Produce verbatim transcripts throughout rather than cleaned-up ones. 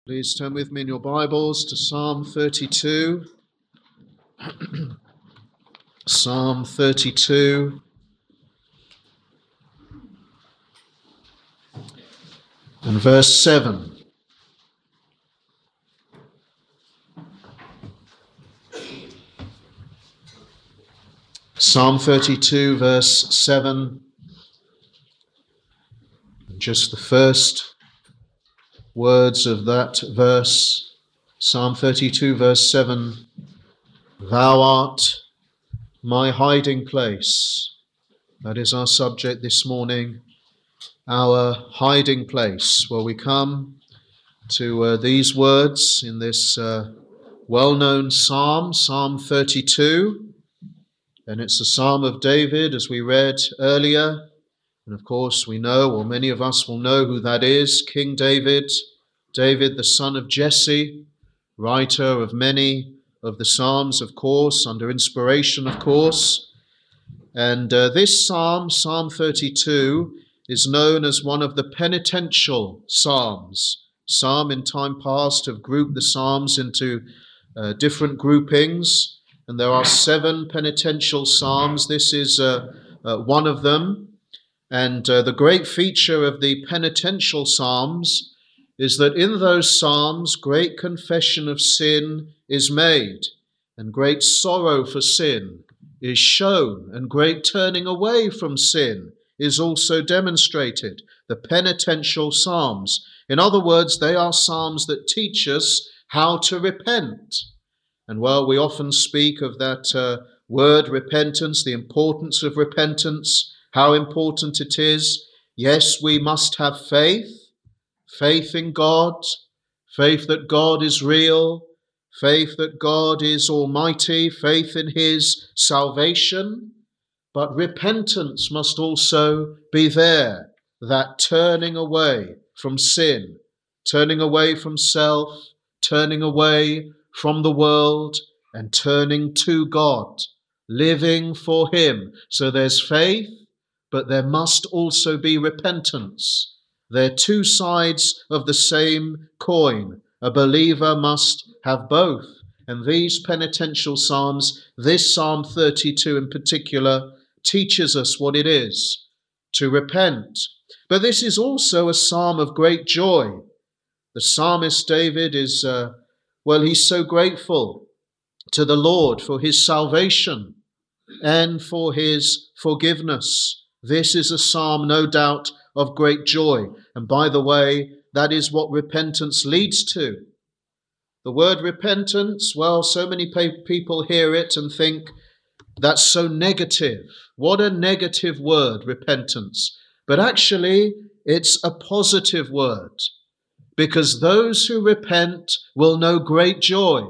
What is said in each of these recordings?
Please turn with me in your Bibles to Psalm thirty-two. Psalm thirty-two. And verse seven. Psalm thirty-two, verse seven. Just the first words of that verse. Psalm thirty-two, verse seven. Thou art my hiding place. That is our subject this morning. Our hiding place. Well, we come to uh, these words in this uh, well-known psalm, Psalm thirty-two. And it's a psalm of David, as we read earlier. And of course, we know, or many of us will know who that is, King David, David, the son of Jesse, writer of many of the psalms, of course, under inspiration, of course. And uh, this psalm, Psalm thirty-two, is known as one of the penitential psalms. Some in time past have grouped the psalms into uh, different groupings, and there are seven penitential psalms. This is uh, uh, one of them. And uh, the great feature of the penitential psalms is that in those psalms, great confession of sin is made, and great sorrow for sin is shown, and great turning away from sin is also demonstrated. The penitential psalms. In other words, they are psalms that teach us how to repent. And well, we often speak of that uh, word repentance, the importance of repentance, how important it is. Yes, we must have faith, faith in God, faith that God is real, faith that God is almighty, faith in his salvation. But repentance must also be there, that turning away from sin, turning away from self, turning away from the world, and turning to God, living for him. So there's faith, but there must also be repentance. They're two sides of the same coin. A believer must have both. And these penitential psalms, this Psalm thirty-two in particular, teaches us what it is to repent. But this is also a psalm of great joy. The psalmist David is, uh, well, he's so grateful to the Lord for his salvation and for his forgiveness. This is a psalm, no doubt, of great joy. And by the way, that is what repentance leads to. The word repentance, well, so many people hear it and think that's so negative. What a negative word, repentance. But actually, it's a positive word, because those who repent will know great joy,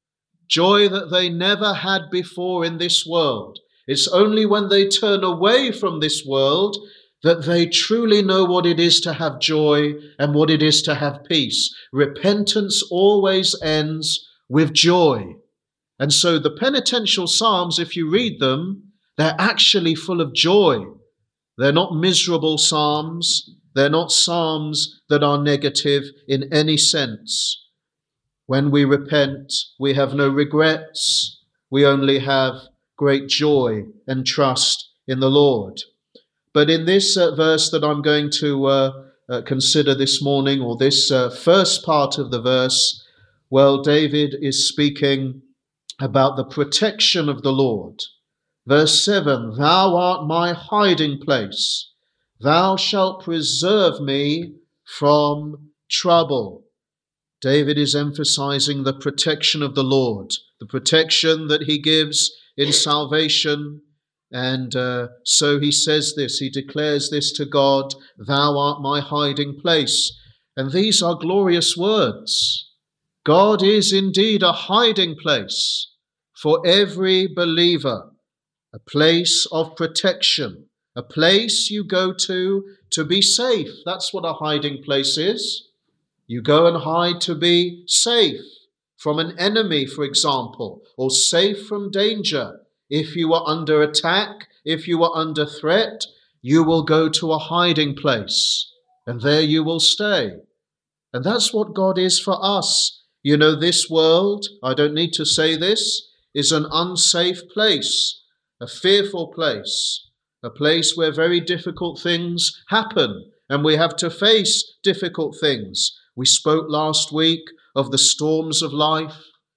joy that they never had before in this world. It's only when they turn away from this world that they truly know what it is to have joy and what it is to have peace. Repentance always ends with joy. And so the penitential psalms, if you read them, they're actually full of joy. They're not miserable psalms. They're not psalms that are negative in any sense. When we repent, we have no regrets. We only have great joy and trust in the Lord. But in this uh, verse that I'm going to uh, uh, consider this morning, or this uh, first part of the verse, well, David is speaking about the protection of the Lord. Verse seven, thou art my hiding place. Thou shalt preserve me from trouble. David is emphasizing the protection of the Lord, the protection that he gives in salvation. And uh, so he says this, he declares this to God, thou art my hiding place. And these are glorious words. God is indeed a hiding place for every believer, a place of protection, a place you go to to be safe. That's what a hiding place is. You go and hide to be safe from an enemy, for example, or safe from danger. If you are under attack, if you are under threat, you will go to a hiding place, and there you will stay. And that's what God is for us. You know, this world, I don't need to say this, is an unsafe place, a fearful place, a place where very difficult things happen and we have to face difficult things. We spoke last week of the storms of life,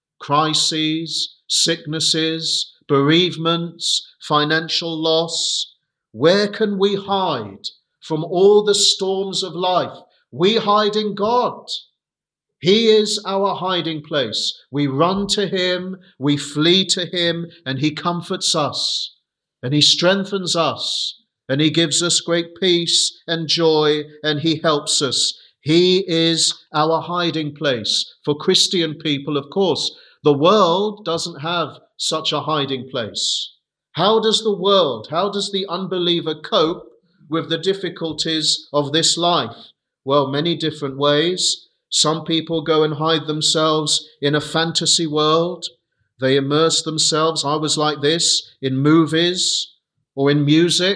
crises, sicknesses, bereavements, financial loss. Where can we hide from all the storms of life? We hide in God. He is our hiding place. We run to him, we flee to him, and he comforts us, and he strengthens us, and he gives us great peace and joy, and he helps us. He is our hiding place. For Christian people, of course, the world doesn't have such a hiding place. How does the world, how does the unbeliever cope with the difficulties of this life? Well, many different ways. Some people go and hide themselves in a fantasy world. They immerse themselves, I was like this, in movies or in music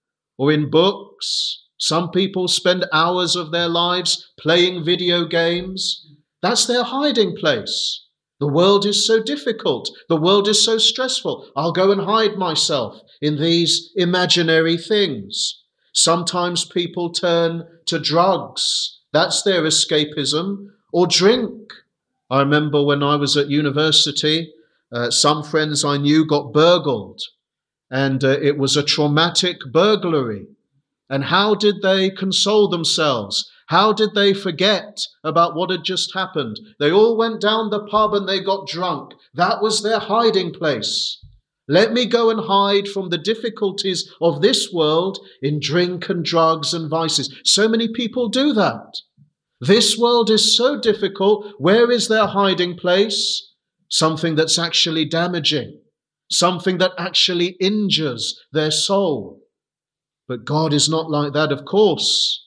or in books. Some people spend hours of their lives playing video games. That's their hiding place. The world is so difficult. The world is so stressful. I'll go and hide myself in these imaginary things. Sometimes people turn to drugs. That's their escapism, or drink. I remember when I was at university, uh, some friends I knew got burgled, and uh, it was a traumatic burglary. And how did they console themselves? How did they forget about what had just happened? They all went down the pub and they got drunk. That was their hiding place. Let me go and hide from the difficulties of this world in drink and drugs and vices. So many people do that. This world is so difficult. Where is their hiding place? Something that's actually damaging, something that actually injures their soul. But God is not like that, of course.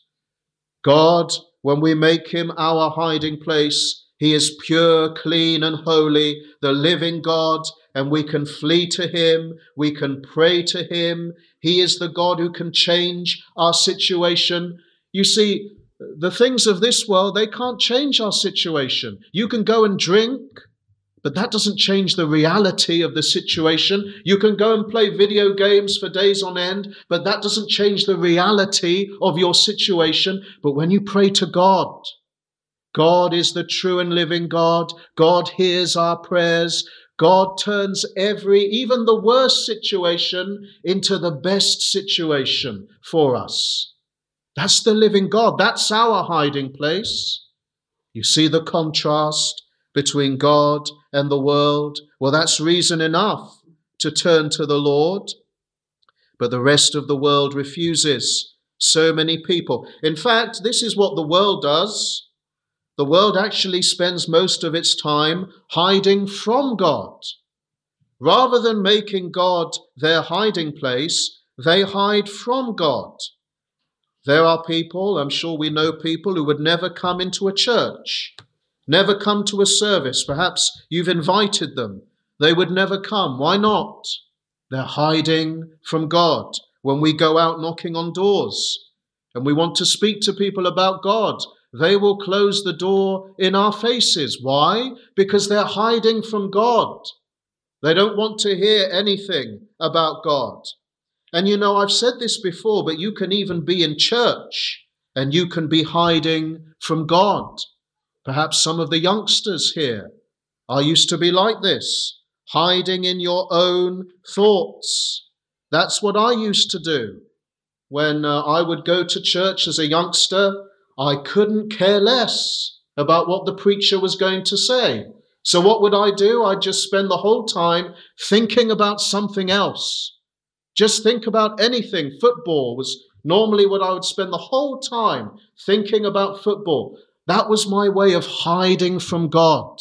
God, when we make him our hiding place, he is pure, clean, and holy, the living God, and we can flee to him, we can pray to him. He is the God who can change our situation. You see, the things of this world, they can't change our situation. You can go and drink, but that doesn't change the reality of the situation. You can go and play video games for days on end, but that doesn't change the reality of your situation. But when you pray to God, God is the true and living God. God hears our prayers. God turns every, even the worst situation, into the best situation for us. That's the living God. That's our hiding place. You see the contrast between God and the world? Well, that's reason enough to turn to the Lord. But the rest of the world refuses. So many people. In fact, this is what the world does. The world actually spends most of its time hiding from God. Rather than making God their hiding place, they hide from God. There are people, I'm sure we know people, who would never come into a church, never come to a service. Perhaps you've invited them. They would never come. Why not? They're hiding from God. When we go out knocking on doors and we want to speak to people about God, they will close the door in our faces. Why? Because they're hiding from God. They don't want to hear anything about God. And you know, I've said this before, but you can even be in church and you can be hiding from God. Perhaps some of the youngsters here are used to be like this, hiding in your own thoughts. That's what I used to do. When uh, I would go to church as a youngster, I couldn't care less about what the preacher was going to say. So what would I do? I'd just spend the whole time thinking about something else. Just think about anything. Football was normally what I would spend the whole time thinking about football. That was my way of hiding from God.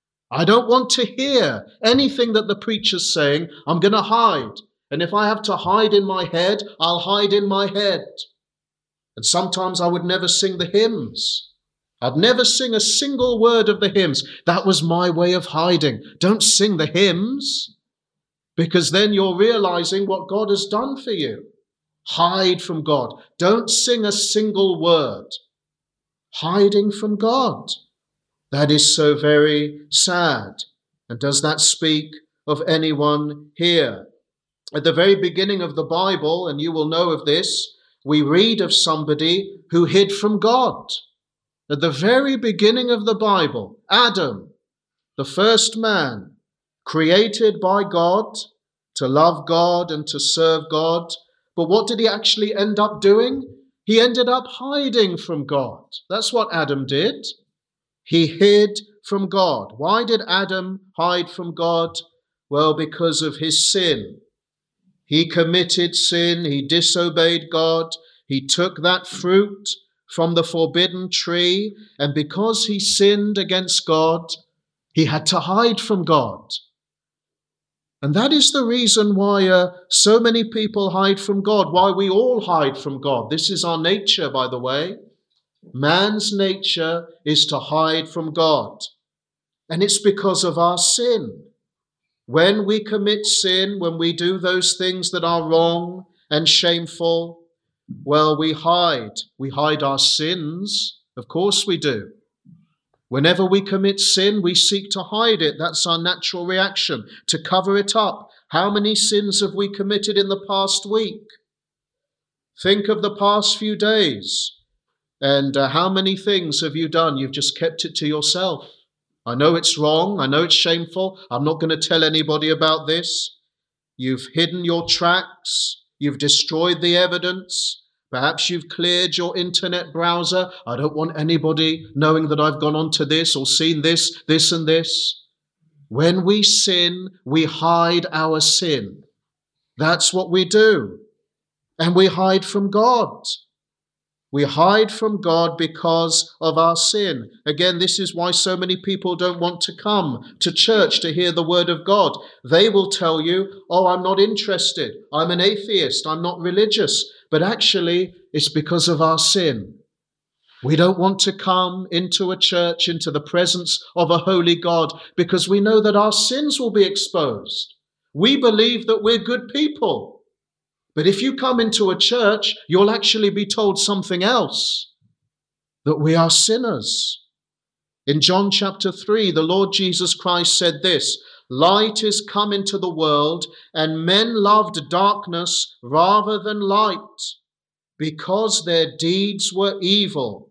I don't want to hear anything that the preacher's saying. I'm going to hide. And if I have to hide in my head, I'll hide in my head. And sometimes I would never sing the hymns. I'd never sing a single word of the hymns. That was my way of hiding. Don't sing the hymns, because then you're realizing what God has done for you. Hide from God. Don't sing a single word. hiding from God. That is so very sad. And does that speak of anyone here? At the very beginning of the Bible, and you will know of this, we read of somebody who hid from God. At the very beginning of the Bible, Adam, the first man, created by God to love God and to serve God. But what did he actually end up doing? He ended up hiding from God. That's what Adam did. He hid from God. Why did Adam hide from God? Well, because of his sin. He committed sin. He disobeyed God. He took that fruit from the forbidden tree. And because he sinned against God, he had to hide from God. And that is the reason why uh, so many people hide from God, why we all hide from God. This is our nature, by the way. Man's nature is to hide from God. And it's because of our sin. When we commit sin, when we do those things that are wrong and shameful, well, we hide. We hide our sins. Of course we do. Whenever we commit sin, we seek to hide it. That's our natural reaction, to cover it up. How many sins have we committed in the past week? Think of the past few days. And uh, how many things have you done? You've just kept it to yourself. I know it's wrong. I know it's shameful. I'm not going to tell anybody about this. You've hidden your tracks. You've destroyed the evidence. Perhaps you've cleared your internet browser. I don't want anybody knowing that I've gone on to this or seen this, this and this. When we sin, we hide our sin. That's what we do. And we hide from God. We hide from God because of our sin. Again, this is why so many people don't want to come to church to hear the word of God. They will tell you, oh, I'm not interested. I'm an atheist. I'm not religious. But actually, it's because of our sin. We don't want to come into a church, into the presence of a holy God, because we know that our sins will be exposed. We believe that we're good people. But if you come into a church, you'll actually be told something else, that we are sinners. In John chapter three, the Lord Jesus Christ said this, light is come into the world, and men loved darkness rather than light, because their deeds were evil.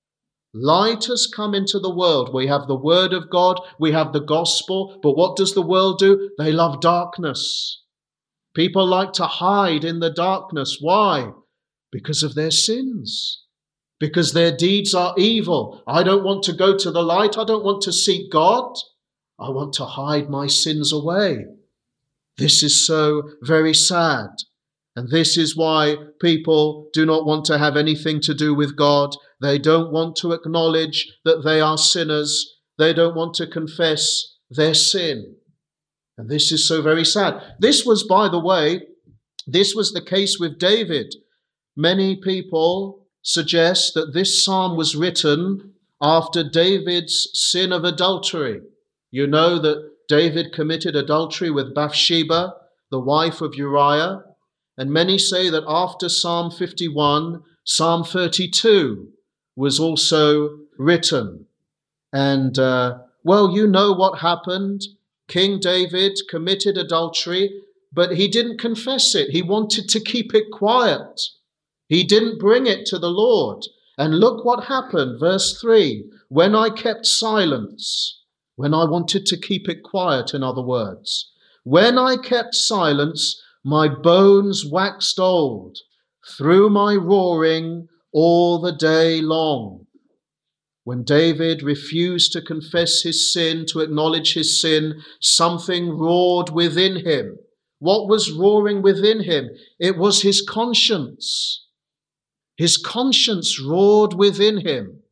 Light has come into the world. We have the word of God, we have the gospel, but what does the world do? They love darkness. People like to hide in the darkness. Why? Because of their sins. Because their deeds are evil. I don't want to go to the light. I don't want to seek God. I want to hide my sins away. This is so very sad. And this is why people do not want to have anything to do with God. They don't want to acknowledge that they are sinners. They don't want to confess their sin. And this is so very sad. This was, by the way, this was the case with David. Many people suggest that this psalm was written after David's sin of adultery. You know that David committed adultery with Bathsheba, the wife of Uriah. And many say that after Psalm fifty-one, Psalm thirty-two was also written. And, uh, well, you know what happened. King David committed adultery, but he didn't confess it. He wanted to keep it quiet. He didn't bring it to the Lord. And look what happened, verse three. When I kept silence, when I wanted to keep it quiet, in other words, when I kept silence, my bones waxed old through my roaring all the day long. When David refused to confess his sin, to acknowledge his sin, something roared within him. What was roaring within him? It was his conscience. His conscience roared within him.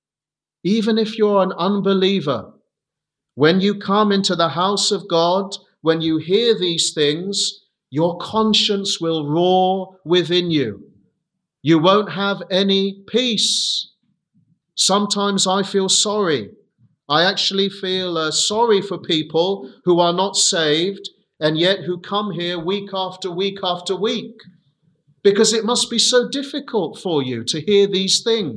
Even if you're an unbeliever, when you come into the house of God, when you hear these things, your conscience will roar within you. You won't have any peace. Sometimes I feel sorry. I actually feel uh, sorry for people who are not saved and yet who come here week after week after week. Because it must be so difficult for you to hear these things.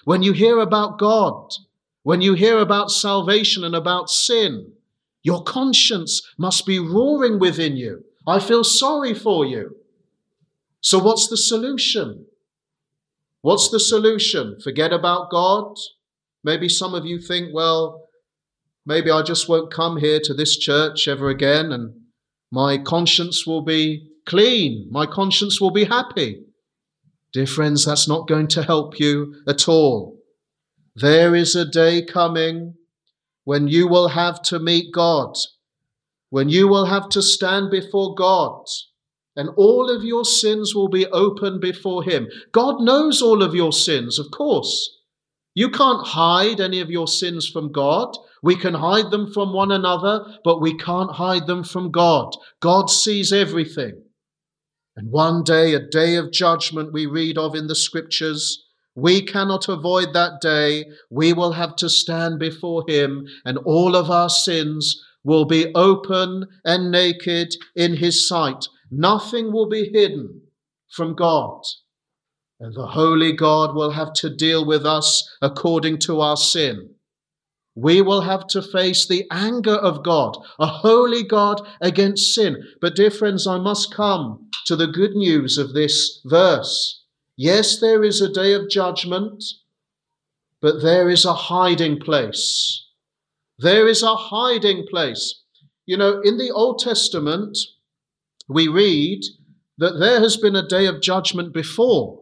when you hear about God, when you hear about salvation and about sin, your conscience must be roaring within you. I feel sorry for you. So what's the solution? What's the solution? Forget about God? Maybe some of you think, well, maybe I just won't come here to this church ever again and my conscience will be clean. My conscience will be happy. Dear friends, that's not going to help you at all. There is a day coming when you will have to meet God, when you will have to stand before God, and all of your sins will be open before him. God knows all of your sins, of course. You can't hide any of your sins from God. We can hide them from one another, but we can't hide them from God. God sees everything. And one day, a day of judgment we read of in the scriptures, we cannot avoid that day. We will have to stand before him, and all of our sins will be open and naked in his sight. Nothing will be hidden from God. And the holy God will have to deal with us according to our sin. We will have to face the anger of God, a holy God against sin. But dear friends, I must come to the good news of this verse. Yes, there is a day of judgment, but there is a hiding place. There is a hiding place. You know, in the Old Testament, we read that there has been a day of judgment before.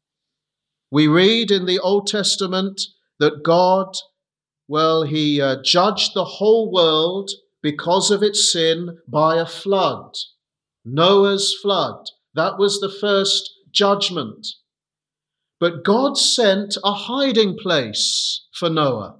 We read in the Old Testament that God, well, he uh, judged the whole world because of its sin by a flood. Noah's flood. That was the first judgment. But God sent a hiding place for Noah.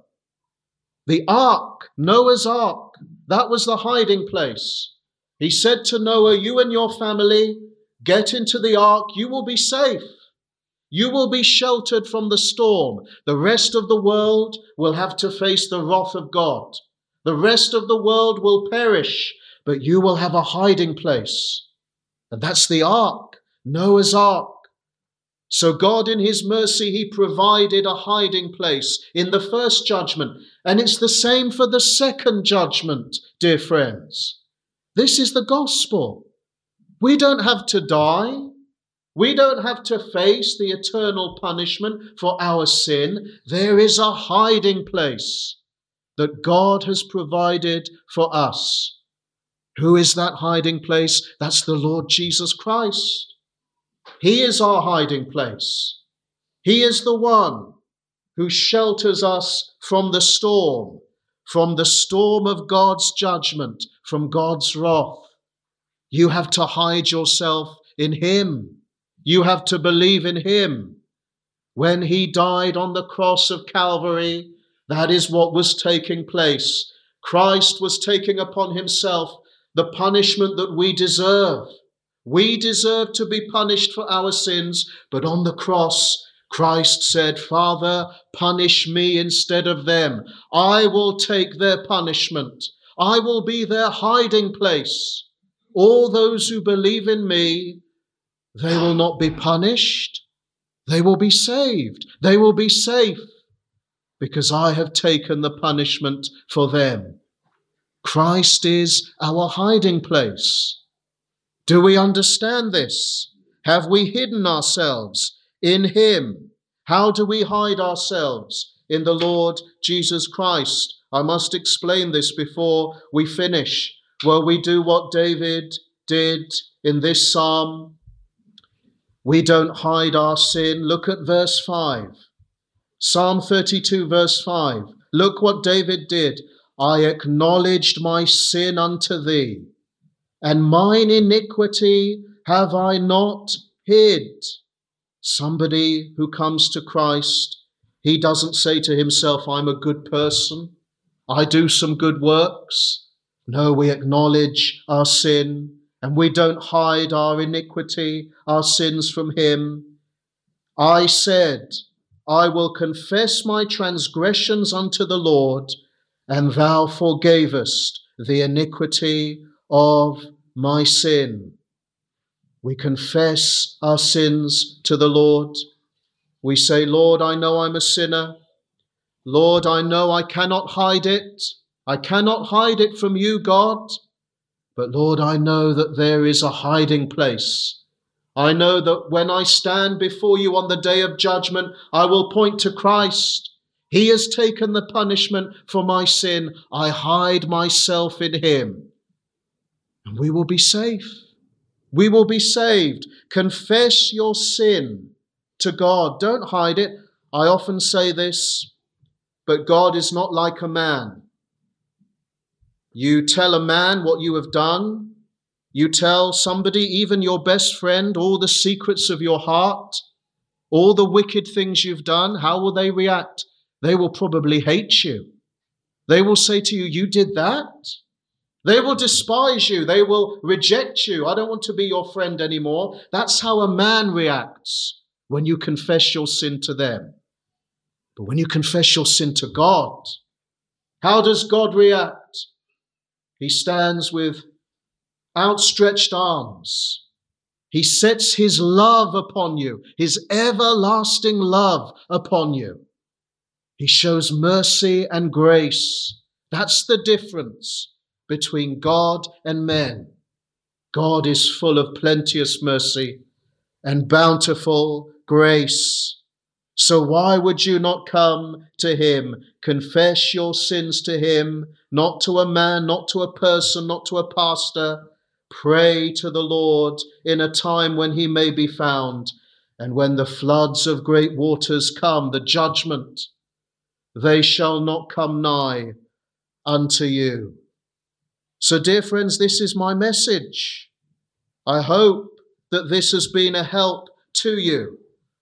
The ark, Noah's ark, that was the hiding place. He said to Noah, you and your family, get into the ark, you will be safe. You will be sheltered from the storm. The rest of the world will have to face the wrath of God. The rest of the world will perish, but you will have a hiding place. And that's the ark, Noah's ark. So God in his mercy, he provided a hiding place in the first judgment. And it's the same for the second judgment, dear friends. This is the gospel. We don't have to die. We don't have to face the eternal punishment for our sin. There is a hiding place that God has provided for us. Who is that hiding place? That's the Lord Jesus Christ. He is our hiding place. He is the one who shelters us from the storm, from the storm of God's judgment, from God's wrath. You have to hide yourself in him. You have to believe in him. When he died on the cross of Calvary, that is what was taking place. Christ was taking upon himself the punishment that we deserve. We deserve to be punished for our sins, but on the cross, Christ said, Father, punish me instead of them. I will take their punishment. I will be their hiding place. All those who believe in me, they will not be punished. They will be saved. They will be safe because I have taken the punishment for them. Christ is our hiding place. Do we understand this? Have we hidden ourselves in him? How do we hide ourselves in the Lord Jesus Christ? I must explain this before we finish. Well, we do what David did in this psalm. We don't hide our sin. Look at verse five. Psalm thirty-two, verse five. Look what David did. I acknowledged my sin unto thee, and mine iniquity have I not hid. Somebody who comes to Christ, he doesn't say to himself, I'm a good person. I do some good works. No, we acknowledge our sin and we don't hide our iniquity, our sins from him. I said, I will confess my transgressions unto the Lord, and thou forgavest the iniquity of my sin. We confess our sins to the Lord. We say, Lord, I know I'm a sinner. Lord, I know I cannot hide it. I cannot hide it from you, God. But Lord, I know that there is a hiding place. I know that when I stand before you on the day of judgment, I will point to Christ. He has taken the punishment for my sin. I hide myself in him. And we will be safe. We will be saved. Confess your sin to God. Don't hide it. I often say this, but God is not like a man. You tell a man what you have done. You tell somebody, even your best friend, all the secrets of your heart, all the wicked things you've done. How will they react? They will probably hate you. They will say to you, you did that? They will despise you. They will reject you. I don't want to be your friend anymore. That's how a man reacts when you confess your sin to them. But when you confess your sin to God, how does God react? He stands with outstretched arms. He sets his love upon you, his everlasting love upon you. He shows mercy and grace. That's the difference between God and men. God is full of plenteous mercy and bountiful grace. So why would you not come to him? Confess your sins to him, not to a man, not to a person, not to a pastor. Pray to the Lord in a time when he may be found. And when the floods of great waters come, the judgment, they shall not come nigh unto you. So, dear friends, this is my message. I hope that this has been a help to you.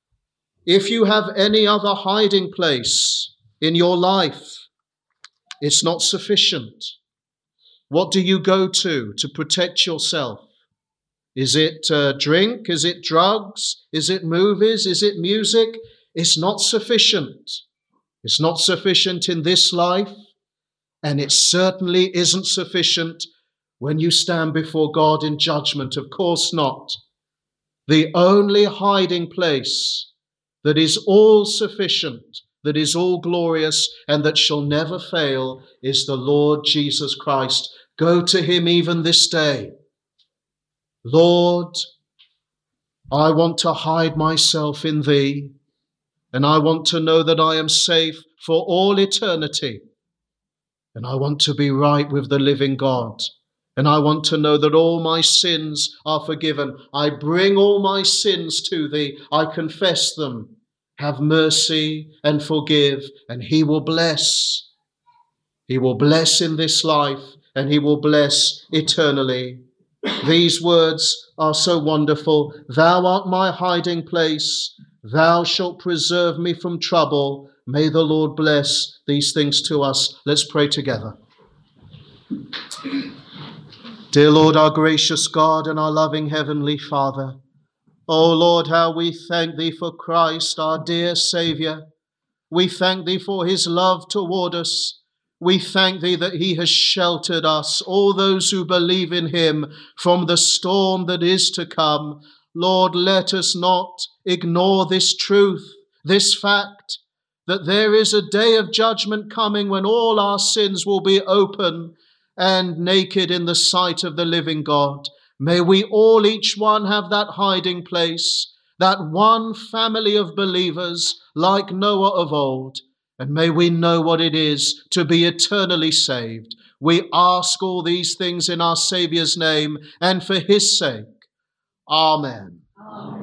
If you have any other hiding place in your life, it's not sufficient. What do you go to to protect yourself? Is it uh, drink? Is it drugs? Is it movies? Is it music? It's not sufficient. It's not sufficient in this life. And it certainly isn't sufficient when you stand before God in judgment. Of course not. The only hiding place that is all sufficient, that is all glorious, and that shall never fail is the Lord Jesus Christ. Go to him even this day. Lord, I want to hide myself in thee, and I want to know that I am safe for all eternity. And I want to be right with the living God. And I want to know that all my sins are forgiven. I bring all my sins to thee. I confess them. Have mercy and forgive. And he will bless. He will bless in this life, and he will bless eternally. These words are so wonderful. Thou art my hiding place. Thou shalt preserve me from trouble. May the Lord bless these things to us. Let's pray together. Dear Lord, our gracious God and our loving Heavenly Father, oh Lord, how we thank thee for Christ, our dear Saviour. We thank thee for his love toward us. We thank thee that he has sheltered us, all those who believe in him, from the storm that is to come. Lord, let us not ignore this truth, this fact, that there is a day of judgment coming when all our sins will be open and naked in the sight of the living God. May we all, each one, have that hiding place, that one family of believers like Noah of old, and may we know what it is to be eternally saved. We ask all these things in our Saviour's name and for his sake. Amen. Amen.